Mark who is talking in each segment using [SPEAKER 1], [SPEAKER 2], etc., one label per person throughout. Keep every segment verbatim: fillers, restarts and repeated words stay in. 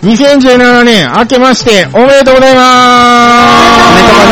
[SPEAKER 1] にせんじゅうななねん明けましておめでとうございまーす。おめでとうご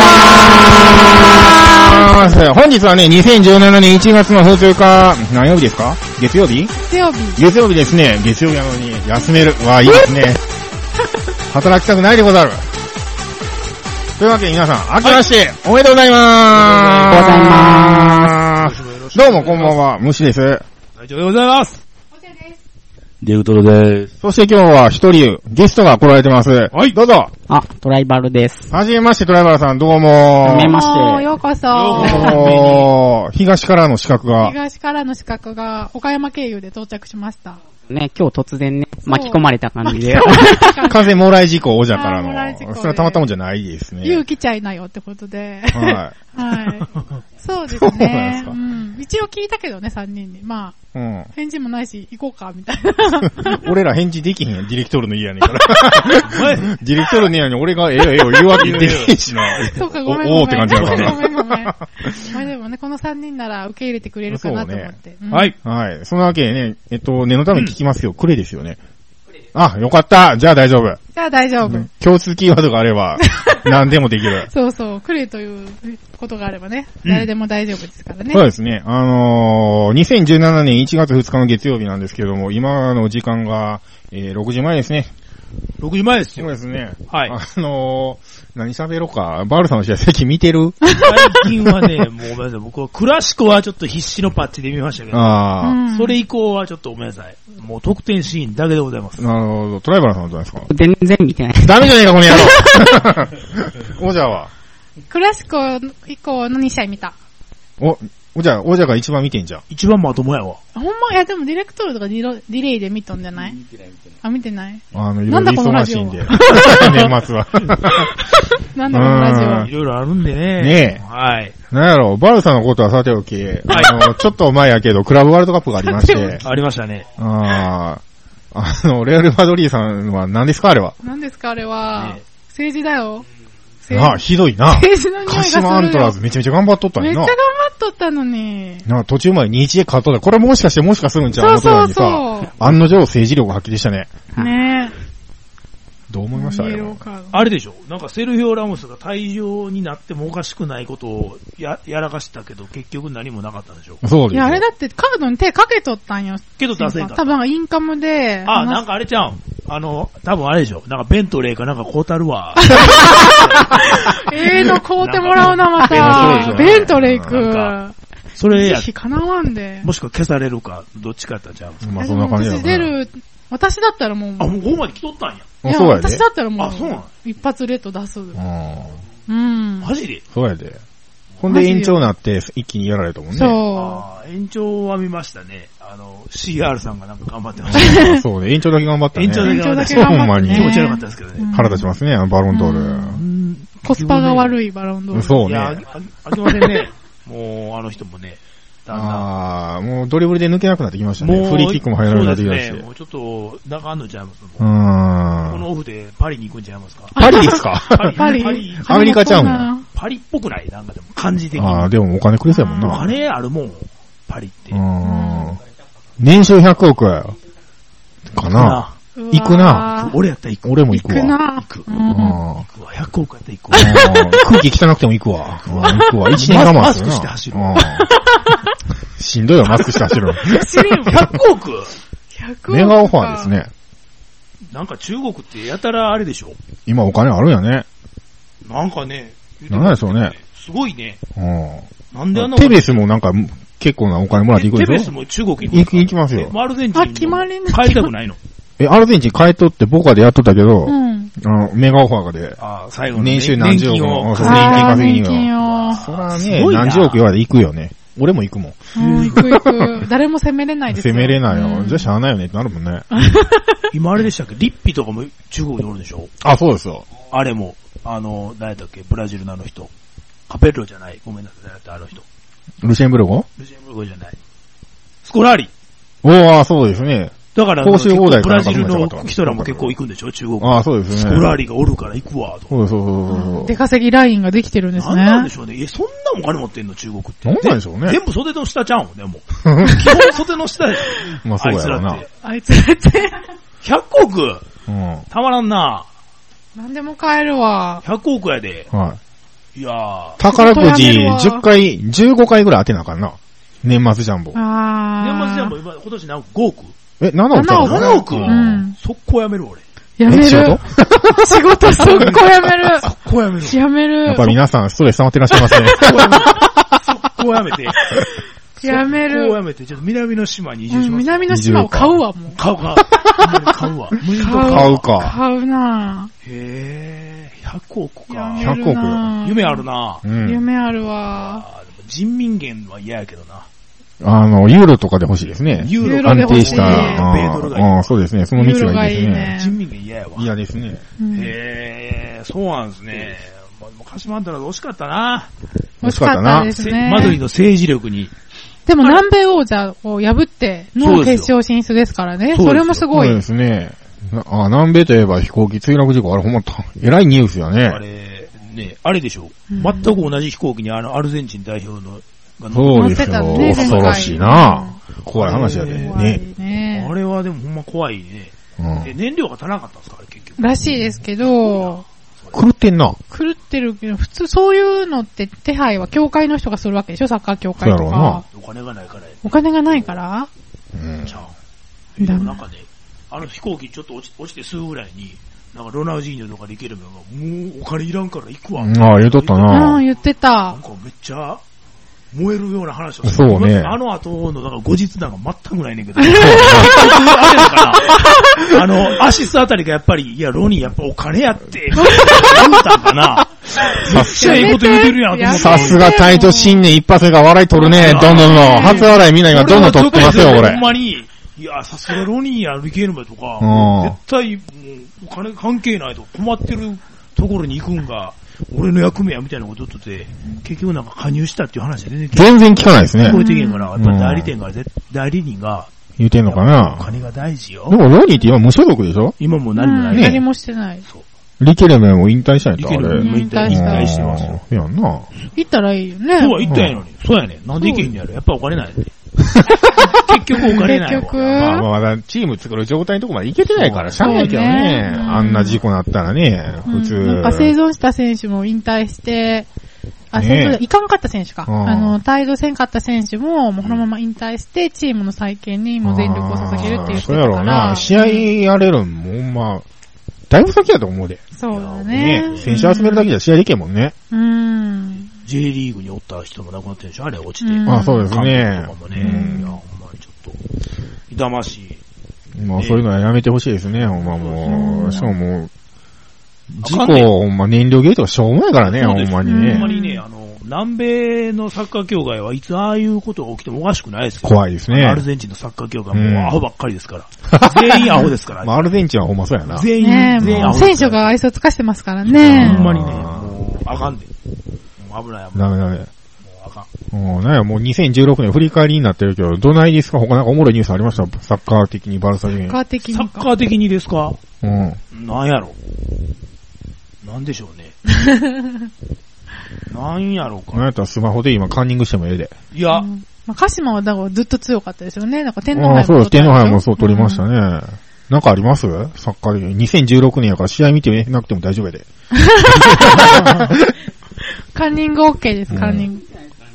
[SPEAKER 1] ざいます。本日はね、にせんじゅうななねんいちがつのふつか、何曜日ですか？月曜日？
[SPEAKER 2] 月曜日。
[SPEAKER 1] 月曜日ですね。月曜日なのに休める。わあ、いいですね。働きたくないでござる。というわけで皆さん、明けまして、はい、おめでとうございまーす。おめでとうございまーす。どうもこんばんは、虫です。
[SPEAKER 3] 大丈夫でございます。
[SPEAKER 4] デウトロです。
[SPEAKER 1] そして今日は一人ゲストが来られてます。はい、どうぞ。
[SPEAKER 5] あ、トライバルです。
[SPEAKER 1] はじめまして、トライバルさん、どうも。
[SPEAKER 5] はじめまして。
[SPEAKER 2] ようこそ。
[SPEAKER 1] おー、東からの資格が。
[SPEAKER 2] 東からの資格が岡山経由で到着しました。
[SPEAKER 5] ね、今日突然ね、巻き込まれた感じで。
[SPEAKER 1] 風もらい事故、王者からの。それはたまったもんじゃないですね。
[SPEAKER 2] 勇気ちゃいなよってことで。
[SPEAKER 1] はい。
[SPEAKER 2] はい。そうですね。うん。一応聞いたけどね、三人に。まあ、うん、返事もないし、行こうか、みたいな。
[SPEAKER 1] 俺ら返事できへんやん、ディレクトルの家やねんから。ディレクトルの家に俺がええよええよ言うわけできへんしな。
[SPEAKER 2] そうか、ごめんごめん。
[SPEAKER 1] おーって感じだから。
[SPEAKER 2] ごめんごめん。まあでもね、この三人なら受け入れてくれるかなと思って。
[SPEAKER 1] ねうん、はい。はい。そのわけでね、えっと、念のために聞きますよ。クレですよね。あ、よかった。じゃあ大丈夫。
[SPEAKER 2] じゃあ大丈夫。
[SPEAKER 1] 共通キーワードがあれば、何でもできる。
[SPEAKER 2] そうそう。クレということがあればね、誰でも大丈夫ですからね。
[SPEAKER 1] そうですね。あのー、にせんじゅうななねんいちがつふつかの月曜日なんですけども、今の時間が、えー、ろくじまえですね。
[SPEAKER 3] ろくじまえですよ。
[SPEAKER 1] そうですね。
[SPEAKER 3] はい。
[SPEAKER 1] あのー、何喋ろうか。バールさんの試合最近見てる？
[SPEAKER 3] 最近はね、もうごめんなさい。僕はクラシコはちょっと必死のパッチで見ましたけど、あそれ以降はちょっとごめんなさい。もう得点シーンだけでございます。
[SPEAKER 1] なるほど。トライバルさんはどうですか？
[SPEAKER 5] 全然見てない。
[SPEAKER 1] ダメじゃねえか、この野郎。王者は
[SPEAKER 2] クラシコ以降のに試合見た。
[SPEAKER 1] お、おじゃあ、王者が一番見てんじゃん。
[SPEAKER 3] 一番まともやわ。
[SPEAKER 2] ほんま、いやでもディレクトルとかディロディレイで見とんじゃない？見てない見てない。あ、見てない？
[SPEAKER 1] あの、いろいろ忙しいんで。年末は。
[SPEAKER 2] なんだこのラジオ。
[SPEAKER 3] いろいろあるんでね。
[SPEAKER 1] ねえ。
[SPEAKER 3] はい。
[SPEAKER 1] なんやろ、バルさんのことはさておき、あの、ちょっと前やけど、クラブワールドカップがありまして。
[SPEAKER 3] ありましたね。
[SPEAKER 1] ああ、あの、レアルマドリーさんは何ですかあれは。
[SPEAKER 2] 何ですかあれは。政治だよ。
[SPEAKER 1] ああ、ひどいな。
[SPEAKER 2] 政治の匂いがするよ。
[SPEAKER 1] 鹿島アントラーズめちゃめちゃ頑張っとったんやな。
[SPEAKER 2] めっちゃ頑張っとったのに。
[SPEAKER 1] な途中までにいちで勝っとった。これもしかしてもしかするんちゃう思ったのにさ、そうそうそう案の定政治力発揮でしたね。
[SPEAKER 2] ねえ。
[SPEAKER 1] どう思いましたあれ
[SPEAKER 3] あれでしょなんかセルヒオ・ラモスが退場になってもおかしくないことをや、やらかしたけど結局何もなかったんでしょ
[SPEAKER 1] そうです。
[SPEAKER 2] いや、あれだってカードに手かけとったんよ。
[SPEAKER 3] けど出せんかった。
[SPEAKER 2] 多分インカムで。
[SPEAKER 3] あ、なんかあれちゃうんあの、多分あれでしょなんかベントレーかなんか買うたるわ。
[SPEAKER 2] ええの買うてもらうな、また。ベントレーく。
[SPEAKER 3] それや。
[SPEAKER 2] かなわんで。
[SPEAKER 3] もしくは消されるか、どっちかやったんちゃう
[SPEAKER 1] まあそんな感じだ
[SPEAKER 2] 私出る、私だったらもう。
[SPEAKER 3] あ、もうここまで来とったんや。
[SPEAKER 2] いや、私だったらもう。
[SPEAKER 3] あ、そうなん
[SPEAKER 2] 一発レッド出す。うん。
[SPEAKER 3] マジで
[SPEAKER 1] そうやで。ほんで延長になって一気にやられたもんね。
[SPEAKER 2] そう。
[SPEAKER 3] あ延長は見ましたね。あの、シーアール さんがなんか頑張ってました。
[SPEAKER 1] そうね。延長だけ頑張ったね。
[SPEAKER 3] 延長だけ頑張った。
[SPEAKER 1] ほんまに。
[SPEAKER 3] 気持ち悪かったですけどね。
[SPEAKER 1] 腹立ちますね、バロンドール。
[SPEAKER 2] コスパが悪いバロンドール。
[SPEAKER 1] そうね。いや、
[SPEAKER 3] あきませんね。もう、あの人もね。
[SPEAKER 1] ああ、もうドリブルで抜けなくなってきましたね。フリーキックも入らなくなってきたし。
[SPEAKER 3] もうちょっと、なんかあんのちゃいます
[SPEAKER 1] もん。
[SPEAKER 3] このオフでパリに行くんちゃいますか
[SPEAKER 1] パリですか
[SPEAKER 2] パリ
[SPEAKER 1] パリアメリカちゃうんや。
[SPEAKER 3] パリっぽくないなんかでも感じ的に。
[SPEAKER 1] ああ、でもお金くれそうやもんな。
[SPEAKER 3] お金あるもん、パリって。
[SPEAKER 1] 年収ひゃくおくかな。行くな。
[SPEAKER 3] 俺やったら行く。
[SPEAKER 1] 俺も行くわ。
[SPEAKER 2] 行くな。
[SPEAKER 3] 行く。行くわ。ひゃくおくやったら行くわ。
[SPEAKER 1] 空気汚くても行くわ。行くわ。一年我慢するな。
[SPEAKER 3] マスクして走る。
[SPEAKER 1] しんどいよ、マスクして走る。
[SPEAKER 3] ひゃくおく ?
[SPEAKER 2] ひゃくおく。
[SPEAKER 1] メガオファーですね。
[SPEAKER 3] なんか中国ってやたらあれでしょ
[SPEAKER 1] 今お金あるんやね。
[SPEAKER 3] なんかね。
[SPEAKER 1] なんでしょうね。
[SPEAKER 3] すごいね。
[SPEAKER 1] うん。
[SPEAKER 3] なんであの
[SPEAKER 1] テベスもなんか結構なお金もらっていくでしょ
[SPEAKER 3] テベスも中国に
[SPEAKER 1] 行く行きますよ。
[SPEAKER 3] アルゼンチン
[SPEAKER 2] あ、決まり
[SPEAKER 3] に帰りたくないの
[SPEAKER 1] え、アルゼンチン帰っとってボカでやっとったけど、
[SPEAKER 2] うん、
[SPEAKER 1] あの、メガオファーで、
[SPEAKER 3] あ最後の
[SPEAKER 1] 年収何十億の
[SPEAKER 3] 年
[SPEAKER 1] 金稼ぎに
[SPEAKER 2] は。
[SPEAKER 1] そらね、何十億言われて行くよね。俺も行くもん。
[SPEAKER 2] うん、行く行く。誰も攻めれないですよ。
[SPEAKER 1] 攻めれないよ。じゃあしゃあないよねってなるもんね。
[SPEAKER 3] 今あれでしたっけリッピとかも中国におるでしょ
[SPEAKER 1] あ、そうですよ。
[SPEAKER 3] あれも、あの、誰だっけブラジルのあの人。カペッロじゃない。ごめんなさい。誰だってあの人。
[SPEAKER 1] ルシェンブルゴ
[SPEAKER 3] ルシェンブルゴじゃない。スコラーリ。
[SPEAKER 1] おー、そうですね。
[SPEAKER 3] だから、
[SPEAKER 1] 報酬放題
[SPEAKER 3] ブラジルの人らも結構行くんでしょ中国。
[SPEAKER 1] ああ、そうですね。
[SPEAKER 3] スコラーリがおるから行くわ、と。
[SPEAKER 1] そうそうそうそう。
[SPEAKER 2] 出稼ぎラインができてるんですね。
[SPEAKER 3] なんなんでしょうね。え、そんなお金持ってんの中国って。
[SPEAKER 1] なんなんでしょうね。
[SPEAKER 3] 全部袖の下ちゃうんでも。基本袖の下で。
[SPEAKER 1] まあそうやろな。
[SPEAKER 2] あいつらって。
[SPEAKER 3] ひゃくおくうん。たまらんな。
[SPEAKER 2] なんでも買えるわ。
[SPEAKER 3] ひゃくおくやで。
[SPEAKER 1] はい。
[SPEAKER 3] いやー。
[SPEAKER 1] 宝くじじゅっかい、じゅうごかいぐらい当てなあかんな。年末ジャンボ。
[SPEAKER 2] あ
[SPEAKER 3] ー。年末ジャンボ今、今年何億 ?ご 億
[SPEAKER 1] え、ななおく
[SPEAKER 2] ななおく
[SPEAKER 3] ?ななおく、うん、速攻やめる俺。
[SPEAKER 2] やめる。仕事仕事速攻やめる。
[SPEAKER 3] 速攻やめる。
[SPEAKER 2] やめる。
[SPEAKER 1] やっぱ皆さんストレス溜まってらっしゃいますね。
[SPEAKER 3] 速攻やめて。
[SPEAKER 2] やめる。
[SPEAKER 3] 速攻やめて、ちょっと南の島に移住します。
[SPEAKER 2] うん、南の島を買うわ、もう。
[SPEAKER 3] 買うか。買うわ。無人島
[SPEAKER 1] 買うか。
[SPEAKER 2] 買うな
[SPEAKER 3] ぁ。へぇー、ひゃくおくか。
[SPEAKER 1] ひゃくおく。
[SPEAKER 3] 夢あるな
[SPEAKER 2] ぁ、うん。夢あるわ。
[SPEAKER 3] 人民元は嫌やけどな。
[SPEAKER 1] あの、ユーロとかで欲しいですね。
[SPEAKER 3] ユー
[SPEAKER 2] ロ
[SPEAKER 1] 安定した。
[SPEAKER 3] 米ドルがいい。
[SPEAKER 1] ああ、そうですね。そのみっつがいいですね。
[SPEAKER 3] 人民元嫌やわ。
[SPEAKER 1] 嫌ですね。
[SPEAKER 3] へぇー、そうなんですね。昔もあったら惜しかったな。
[SPEAKER 2] 惜しかったですね。
[SPEAKER 3] マドリーの政治力に。
[SPEAKER 2] でも南米王者を破っての決勝進出ですからね。それもすごい。
[SPEAKER 1] そうですね。あ、南米といえば飛行機墜落事故、あれほんま、えらいニュースやね。
[SPEAKER 3] あれ、ね、あれでしょ。うん、全く同じ飛行機にあの、アルゼンチン代表の、
[SPEAKER 1] そうですよ。ね、恐ろしいな。怖い話やで。ね。
[SPEAKER 2] ね
[SPEAKER 3] あれはでもほんま怖いね。うん、え、燃料が足らなかったんですかあれ結局。
[SPEAKER 2] らしいですけど、
[SPEAKER 1] 狂ってんな。
[SPEAKER 2] 狂ってるけど、普通そういうのって手配は協会の人がするわけでしょサッカー協会とか。そうやろうな。
[SPEAKER 3] お金がないからや。
[SPEAKER 2] お金がないから
[SPEAKER 3] うん。ちゃう。でもなんかね、あの飛行機ちょっと落ち落ちてすぐぐらいに、なんかロナウジーニョとかできれば、もうお金いらんから行くわ。あ
[SPEAKER 1] あ、言うとったな。
[SPEAKER 2] うん、言ってた。
[SPEAKER 3] なんかめっちゃ、燃えるような話をす
[SPEAKER 1] る。そうね。
[SPEAKER 3] あの後の、だから後日談が全くないねんけど。そうね。あれだから、あの、アシスあたりがやっぱり、いや、ロニーやっぱお金やって、思ったんかな。めっちゃいいこと言うてるやん、と思って。
[SPEAKER 1] さすが隊長新年一発目が笑い取るね。どんどんどん。初笑いみんな今どんどん取ってますよ、俺。
[SPEAKER 3] ほんまに。いや、さすがロニーや、リケーヌバとか、絶対、もう、お金関係ないと困ってるところに行くんが、俺の役目やみたいなこと言ってて、結局なんか加入したっていう話で全然
[SPEAKER 1] 全然聞かないですね。
[SPEAKER 3] 聞こえてけんから、やっぱ代理店が、代理人が、
[SPEAKER 1] 言うてんのかな。
[SPEAKER 3] お金が大事よ。
[SPEAKER 1] でもロニーって今無所属でしょ
[SPEAKER 3] 今もう何もない。
[SPEAKER 2] 何もしてない。そう。
[SPEAKER 1] リケレメも引退したんやった
[SPEAKER 3] リケレメも引退してますよ。
[SPEAKER 1] やんな。
[SPEAKER 2] 行ったらいいよね。
[SPEAKER 3] そうは行ったんやのに。そうやね。なんで行けへんのやろ。やっぱお金ないね。結局お金ないわ。
[SPEAKER 2] 結局。
[SPEAKER 1] まあまだチーム作る状態のとこまで行けてないからしゃあないけどね。あんな事故なったらね、普通。
[SPEAKER 2] なんか生存した選手も引退して、あ、生存、いかんかった選手か。あの、帯同せんかった選手も、もうこのまま引退して、チームの再建にも全力を捧げるっていう。
[SPEAKER 1] そうやろうな。試合やれるんも、まあ、だいぶ先やと思うで。
[SPEAKER 2] そうだね。
[SPEAKER 1] 選手集めるだけじゃ試合できへんもんね。
[SPEAKER 2] うん。
[SPEAKER 3] J リーグにおった人も亡くなってるでしょあれ落ちて。
[SPEAKER 1] あ、そうですね。いや、
[SPEAKER 3] ほんまにちょっと、痛ましい。
[SPEAKER 1] まあ、そういうのはやめてほしいですね、ほんまもう。しかももう、事故、ほんま燃料ゲートがしょうもないからね、ほんまにね。
[SPEAKER 3] ほんまにね、あの、南米のサッカー協会はいつああいうことが起きてもおかしくないですよ。
[SPEAKER 1] 怖いですね。
[SPEAKER 3] アルゼンチンのサッカー協会もアホばっかりですから。全員アホですから。
[SPEAKER 1] まあ、アルゼンチンはほんまそうやな。
[SPEAKER 2] 全員、全員アホ。選手が愛想つかしてますからね。
[SPEAKER 3] ほんまにね、もう、あかんで。もう危ない危ない。
[SPEAKER 1] ダメダメ。もう
[SPEAKER 3] あか
[SPEAKER 1] ん。もうなんや、もうにせんじゅうろくねん振り返りになってるけど、どないですか他なんかおもろいニュースありましたサッカー的にバルサ事件。
[SPEAKER 2] サッカー的に。
[SPEAKER 3] サッカー的にですか
[SPEAKER 1] うん。
[SPEAKER 3] なんやろ。なんでしょうね。なんやろうか。
[SPEAKER 1] なんやったらスマホで今カンニングしてもええで。
[SPEAKER 3] いや。
[SPEAKER 2] うん、まあ、鹿島はだからずっと強かったですよね。なんか天皇杯も。
[SPEAKER 1] そうです。天皇杯もそう取りましたね。うん、なんかありますサッカーで。にせんじゅうろくねんやから試合見てなくても大丈夫やで。
[SPEAKER 2] カンニング OK です、カンニング。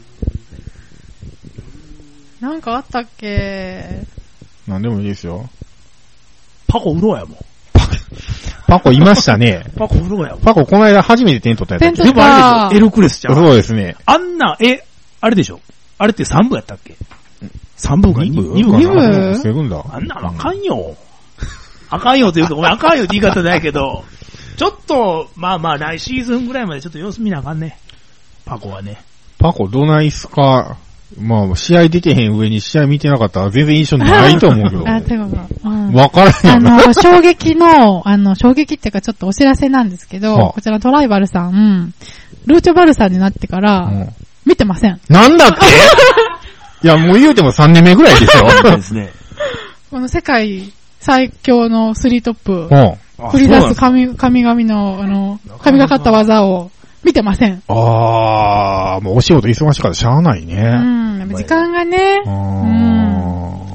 [SPEAKER 2] うん、なんかあったっけ
[SPEAKER 1] なんでもいいですよ。
[SPEAKER 3] パコ売ろうやもん。
[SPEAKER 1] パコいましたね。
[SPEAKER 3] パコ売ろうやもん。
[SPEAKER 1] パコこの間初めて点取ったやつ。
[SPEAKER 2] 点取った。
[SPEAKER 3] でもあれでしょ、エルクレスちゃん。
[SPEAKER 1] そうですね。
[SPEAKER 3] あんな、え、あれでしょあれってさん部やったっけ ?さん 部かに部
[SPEAKER 2] ?に 部 ?に 部
[SPEAKER 1] セブンだ。
[SPEAKER 3] あんなのあかんよ。あかんよというか、ごめん、あかんよって言い方ないけど、ちょっと、まあまあ来シーズンぐらいまでちょっと様子見なあかんね。パコはね。
[SPEAKER 1] パコどないすか、まあ、試合出てへん上に試合見てなかったら全然印象ないと思うけど。
[SPEAKER 2] あ、てか、うん。
[SPEAKER 1] わからへん
[SPEAKER 2] あの、衝撃の、あの、衝撃っていうかちょっとお知らせなんですけど、はあ、こちらトライバルさん、ルーチョバルさんになってから、うん、見てません。
[SPEAKER 1] なんだっていや、もう言うてもさんねんめぐらいですよ。
[SPEAKER 3] そうですね。
[SPEAKER 2] この世界最強のスリートップ、
[SPEAKER 1] うん、
[SPEAKER 2] 繰り出す神、神々の、あの、神がかった技を、見てません。
[SPEAKER 1] あー、もうお仕事忙しいからしゃあないね。
[SPEAKER 2] うん、時間がね。
[SPEAKER 1] うん。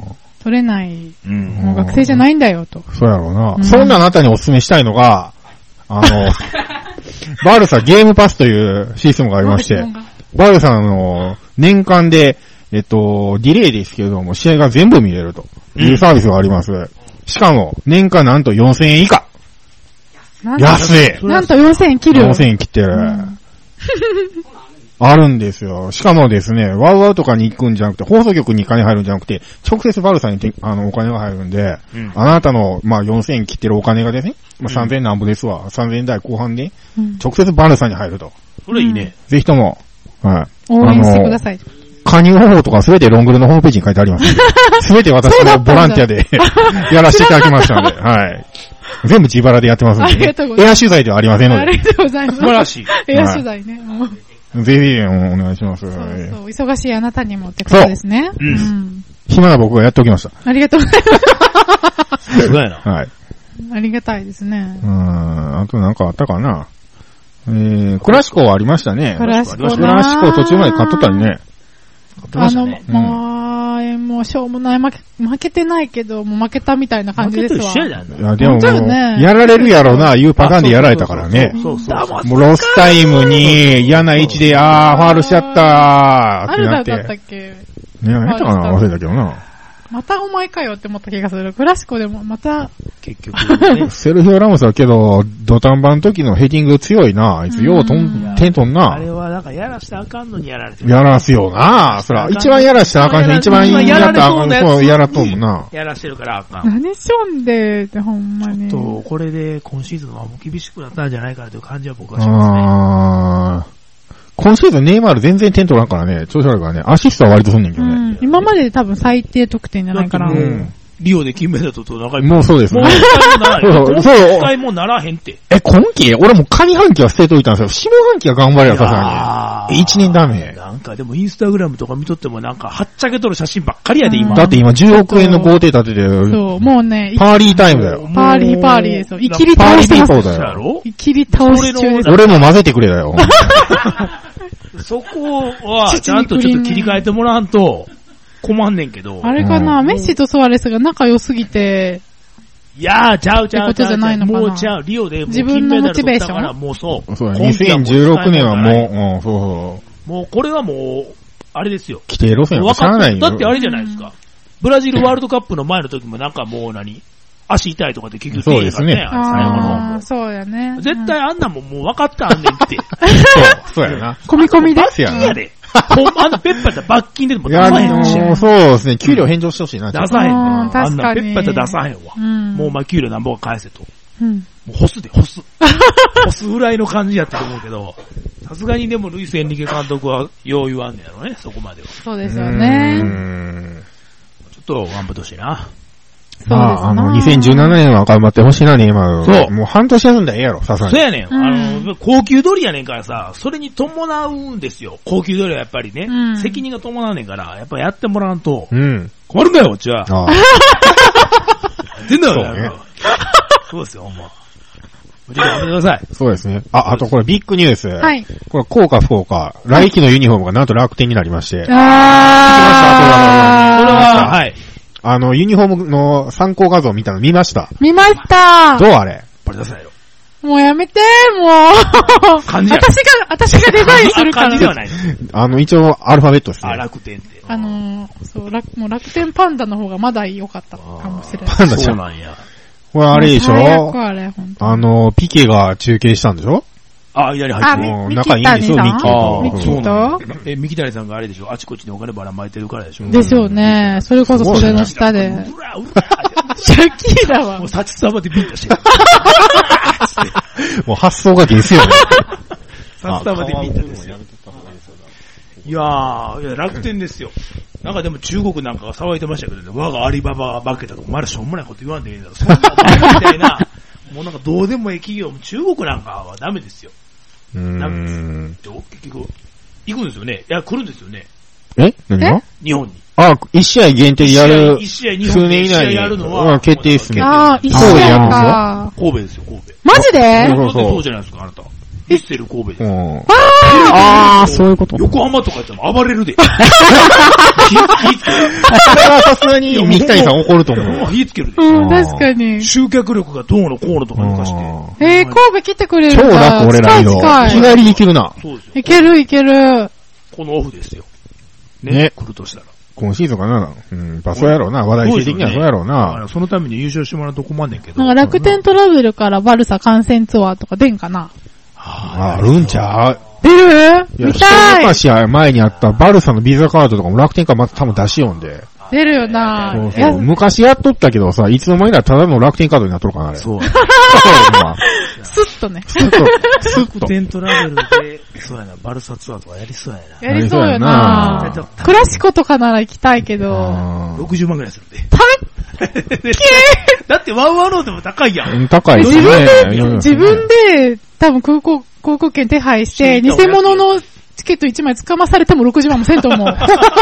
[SPEAKER 2] 取れない、うん、もう学生じゃないんだよと。
[SPEAKER 1] そうやろうな。うん、そんなあなたにお勧めしたいのが、あの、バルサゲームパスというシステムがありまして、バルサの年間で、えっと、ディレイですけれども、試合が全部見れるというサービスがあります。うん、しかも、年間なんとよんせんえん以下。安い。
[SPEAKER 2] なんとよんせんえん切る。
[SPEAKER 1] よんせんえん切ってる。うん、あるんですよ。しかもですね、ワウワウとかに行くんじゃなくて、放送局に金入るんじゃなくて、直接バルサにあのお金が入るんで、うん、あなたの、まあ、よんせんえん切ってるお金がですね、まあ、さんぜんえんなんぼですわ。さんぜんえん台後半で、うん、直接バルサに入ると。
[SPEAKER 3] それいいね。
[SPEAKER 1] ぜひとも、はい。
[SPEAKER 2] 応援してください。
[SPEAKER 1] 加入方法とかすべてロングルのホームページに書いてあります。すべて私のボランティアでやらせていただきましたので、はい。全部自腹でやってますので、ね、ありがとうございます。エア取材ではありませんので。
[SPEAKER 2] ありがとうございます。
[SPEAKER 3] 素晴らしい。
[SPEAKER 2] エア取材ね。
[SPEAKER 1] はい、ぜひ、お願いします。そうそう、
[SPEAKER 2] 忙しいあなたにもってことですね。
[SPEAKER 1] そう。うん。暇な僕がやっておきました。
[SPEAKER 2] ありがとうございます。
[SPEAKER 3] すごいな。
[SPEAKER 1] はい。
[SPEAKER 2] ありがたいですね。
[SPEAKER 1] うん、あとなんかあったかな。えー、クラシコはありましたね。
[SPEAKER 2] クラシコな。
[SPEAKER 1] クラシコ途中まで買っとったりね。
[SPEAKER 2] あの、ね、もう、もうしょうもない、負け、負けてないけど、もう負けたみたいな感じですわ。
[SPEAKER 3] 負けと一緒や
[SPEAKER 1] いや、でも、ね、やられるやろうな、いうパターンでやられたからね。
[SPEAKER 3] そうそうそう。
[SPEAKER 1] もうロスタイムに嫌な位置で、あー、ファールしちゃったーってなって。
[SPEAKER 2] あるだったっけ？
[SPEAKER 1] ね、やったかな忘れたけどな。
[SPEAKER 2] またお前かよって思った気がする。クラシコでもまた。
[SPEAKER 3] 結局、ね。
[SPEAKER 1] セルフィオ・ラモスはけど、土壇場の時のヘディング強いな。あいつ、ようとん、点取んな。
[SPEAKER 3] あれはなんかやらしたらあかんのにやられてる。
[SPEAKER 1] やらすよな。そら、一番やらしたらあかん人、一番やらったらあかん人、やらっとんもんな。
[SPEAKER 3] やらしてるからあかん。
[SPEAKER 2] 何しょんでってほんまに。
[SPEAKER 3] ちょっと、これで今シーズンはもう厳しくなったんじゃないかなという感じは僕はしますね。あー。
[SPEAKER 1] 今シーズンネイマール全然点取らんからね、調子悪いからね、アシストは割とすんねんけどね。うん、
[SPEAKER 2] 今までで多分最低得点じゃないかな。うん、
[SPEAKER 3] リオで金メダルと仲良い。
[SPEAKER 1] もうそうですね。もう
[SPEAKER 3] 一回もならへん。そう。一回もならへんって。
[SPEAKER 1] え、今期俺も上半期は捨てといたんですよ。下半期は頑張れよ、さすがに。一年ダメ。
[SPEAKER 3] なんかでもインスタグラムとか見とってもなんかはっちゃけとる写真ばっかりやで、今。
[SPEAKER 1] だって今じゅうおくえんの豪邸建ててる。
[SPEAKER 2] そう、もうね。
[SPEAKER 1] パーリータイムだよ。
[SPEAKER 2] パーリーパーリーですよ。いきり倒してます。
[SPEAKER 1] パーリーピーポーだよ。
[SPEAKER 2] いきり倒し中です。
[SPEAKER 1] 俺も混ぜてくれだよ。
[SPEAKER 3] そこは、ちゃんとちょっと切り替えてもらわんと、困んねんけど。
[SPEAKER 2] あれかな、うん、メッシとソアレスが仲良すぎて。
[SPEAKER 3] いやー、ちゃうちゃうちゃう。
[SPEAKER 2] ってことじゃないのかな。
[SPEAKER 3] もうちゃう、リオでもう
[SPEAKER 2] 自分のモチベーション
[SPEAKER 3] もうそう。
[SPEAKER 1] そうだ、にせんじゅうろくねんはもう、うん、そうそう。
[SPEAKER 3] もうこれはもう、あれですよ。
[SPEAKER 1] 規定路線はしゃあないよ。
[SPEAKER 3] だってあれじゃないですか。ブラジルワールドカップの前の時もなんかもう何足痛いとかで結局
[SPEAKER 1] そうですね。
[SPEAKER 2] 最後の。そうやね。
[SPEAKER 3] 絶対あんなもんもう分かってあんねんって。
[SPEAKER 1] そう、そうやな。
[SPEAKER 2] 込み込みで
[SPEAKER 3] 罰金やで。ほんまあんなペッパーやったら罰金でも出さへんし。
[SPEAKER 1] そうですね。給料返上してほしいな。
[SPEAKER 3] 出さへんねん。あんな
[SPEAKER 2] 確かに
[SPEAKER 3] ペッパーやったら出さへんわ。うん、もうお前給料なんぼか返せと。
[SPEAKER 2] うん、
[SPEAKER 3] もう干すで、干す。干すぐらいの感じやったと思うけど、さすがにでもルイス・エンリケ監督はよう言わんねやろね、そこまでは。
[SPEAKER 2] そうですよね。
[SPEAKER 3] ちょっと頑張ってほしいな。
[SPEAKER 1] まあ、あの、にせんじゅうななねんは頑張ってほしいなね、今。そう。もう半年休んだらええやろ、さすがに。
[SPEAKER 3] そうやねん。あの、高級取りやねんからさ、それに伴うんですよ。高級取りはやっぱりね、うん、責任が伴うねんから、やっぱやってもらわんと、うん、困るんだよ、こっちは。ああ。全然だよ。そうですよ、ほんま。もちろんやめてください。
[SPEAKER 1] そうですね。あ、あとこれビッグニュース。
[SPEAKER 2] はい。
[SPEAKER 1] これ、効果不効果。来季のユニフォームがなんと楽天になりまして。あー。
[SPEAKER 3] これは、はい。
[SPEAKER 1] あの、ユニフォームの参考画像見たの見ました。
[SPEAKER 2] 見ました
[SPEAKER 1] どうあれ
[SPEAKER 3] これ出さないよ。
[SPEAKER 2] もうやめて、もう。
[SPEAKER 3] 漢字
[SPEAKER 2] 私が、私がデザインするから。
[SPEAKER 3] 漢字ではない。
[SPEAKER 1] あの、一応、アルファベットですね。
[SPEAKER 3] あ、楽天って。
[SPEAKER 2] あのー、そう、楽、もう楽天パンダの方がまだ良かったかもしれない。
[SPEAKER 1] パンダじゃん。
[SPEAKER 3] そうなんや。
[SPEAKER 1] これあれでしょ
[SPEAKER 2] あれ、
[SPEAKER 1] あの、ピケが中継したんでしょ
[SPEAKER 3] あ、左入ってる。
[SPEAKER 1] 仲いいんですよ、ミッキーと。
[SPEAKER 2] ミッキーと
[SPEAKER 3] え、ミキタリさんがあれでしょあちこちにお金ばらまいてるからでしょ
[SPEAKER 2] でしょうね。それこそ袖の下で。うらうらシャキーだわ。
[SPEAKER 3] もう立ちさまでビンタしてる。
[SPEAKER 1] もう発想がですよね。
[SPEAKER 3] 立ちさまでビンタですよ。いやー、いや楽天ですよ。なんかでも中国なんかが騒いでましたけどね、我がアリババが化けたとか、まだしょうもないこと言わんでいいんだろ。そんなみたいな。もうなんかどうでもいい企業も中国なんかはダメですよ。
[SPEAKER 1] うーん。
[SPEAKER 3] 結局、行くんですよね。いや、来るんですよね。
[SPEAKER 1] え何が
[SPEAKER 3] 日本に。
[SPEAKER 1] あ、一試合限定やる。
[SPEAKER 3] 一試合、一試合日本で一試合やるのは。
[SPEAKER 1] 決定ですね。
[SPEAKER 2] ああ、一試合か。
[SPEAKER 3] 神戸ですよ、神戸。
[SPEAKER 2] マジで
[SPEAKER 3] そうそう。そうじゃないですか、あなた。 ヴィッセル神戸で。
[SPEAKER 5] ああ、そういうこと。
[SPEAKER 3] 横浜とかやったら暴れるで。
[SPEAKER 1] 気ぃつける。それはさすがに、三谷さん怒ると思う。
[SPEAKER 3] 火つけるで。
[SPEAKER 2] うん、確かに。
[SPEAKER 3] 集客力がどうのこうのとか抜かして。
[SPEAKER 2] えー、神戸来てくれるんだ。
[SPEAKER 1] 超楽、俺らの。
[SPEAKER 2] 近い
[SPEAKER 1] 日帰りに行けるな。
[SPEAKER 3] そうですよ。
[SPEAKER 2] いけるいける。
[SPEAKER 3] このオフですよ。ね。
[SPEAKER 1] ね
[SPEAKER 3] 来るとしたら。
[SPEAKER 1] 今シーズンかな。うん。やっぱそうやろうな。話題性的にはそうやろうな。
[SPEAKER 3] そのために優勝してもらうと困んねんけど。
[SPEAKER 2] なんか楽天トラベルからバルサ観戦ツアーとか出んかな。
[SPEAKER 1] あるんちゃう？
[SPEAKER 2] 出る？見たい。
[SPEAKER 1] 昔前にあったバルサのビザカードとかも楽天からまた多分出しよんで。
[SPEAKER 2] 出るよな
[SPEAKER 1] そうそう。昔やっとったけどさ、いつの間にかただの楽天カードになっとるかな、あれ。
[SPEAKER 3] そう。
[SPEAKER 2] スッとね。
[SPEAKER 1] スッと。スッと。
[SPEAKER 3] 楽天トラベルで、そうやな、バルサツアーとかやりそうやな。
[SPEAKER 2] やりそうやな。クラシコとかなら行きたいけど。
[SPEAKER 3] ろくじゅうまんくらいするんで。
[SPEAKER 2] たっけー
[SPEAKER 3] だってワンワンロードも高いやん。
[SPEAKER 1] 高いですね。
[SPEAKER 2] 自分で、自分で、多分空港、航空券手配して、偽物のチケットいちまい捕まされてもろくじゅうまんもせんと思う。